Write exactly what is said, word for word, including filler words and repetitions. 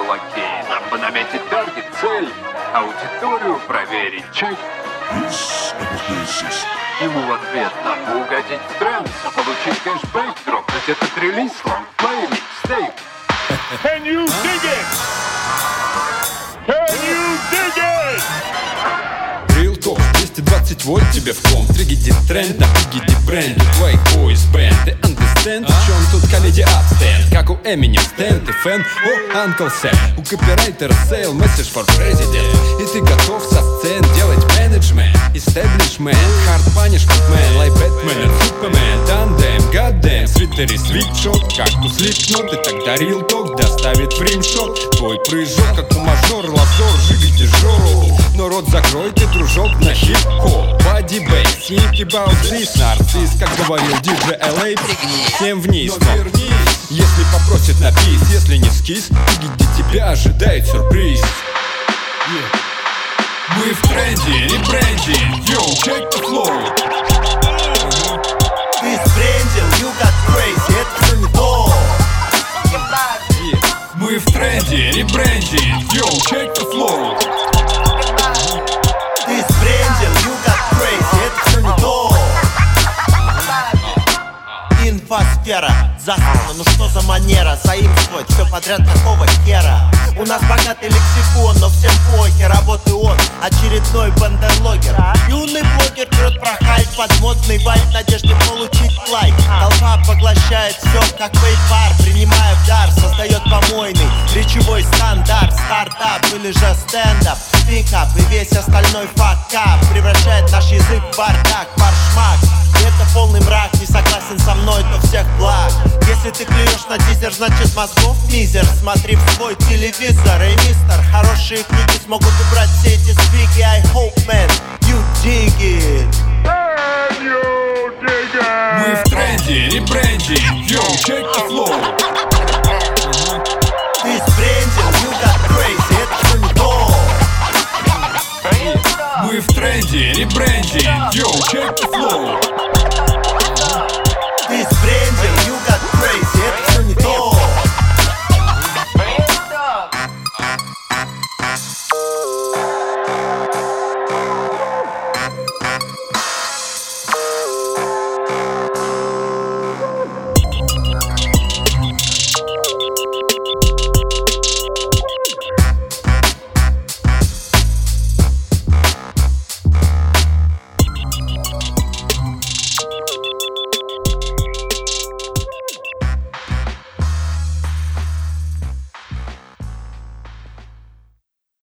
окей. Нам бы наметить таргет, цель, аудиторию проверить, чек. Ему в ответ надо угодить в тренд, получить кэшбэк, дропнуть этот релиз, лонгплей, микстейп. Can you dig it? Can you dig it? Real Talk, двести двадцать вольт тебе в ком. Триггеди тренд на пиггеди бренд. White Boys Band, ты understand? В чем тут комедия абстенд? Как у Eminem стенд, ты фэн? О, Uncle Sam. У копирайтера сейл, message for president. И ты готов со сцен делать менеджмент. Establishment, hard punishment man. Like Batman and Superman. Damn, damn, goddamn. Свитери свитшот, как у Slipknot. И тогда Real Talk доставит в римшот. Твой прыжок, как у мажора, лазор, жигите жору. Но рот закрой ты, дружок, на хип-хоп. Body bass, think about this. Нарцисс, как говорил диджей эл эй. Всем вниз, но вернись. Если попросит на бис, если не скис, где тебя ожидает сюрприз. Yeah. Мы в тренде, ребрендинг, йоу, check the flow. Ты сбрендил, you got crazy, это все не то. Yeah. Мы в тренде, ребрендинг, йоу, check the flow. Ты сбрендил, you got crazy, это все не то. Инфосфера засрана, ну что за манера заимствовать все подряд такого хера. У нас богатый лексикон, но всем похер. А вот и он, очередной бандерлогер. Юный блогер трет про хайп под модный вайп в надежде получить лайк. Толпа поглощает все, как вейпар, принимая в дар, создает помойный речевой стандарт. Стартап или же стендап, пикап и весь остальной факап превращает наш язык в бардак, фаршмак. Это полный мрак, не согласен со мной, то всех благ. Если ты клюешь на тизер, значит мозгов мизер. Смотри в свой телевизор, эй, мистер. Хорошие люди смогут убрать все эти сдвиги. I hope, man, you dig it. Can you dig it? Мы в тренде, ребрендинг, йоу, check the flow. Ты сбрендил, you got crazy, это все не то. Мы в тренде, ребрендинг, йоу, check the flow.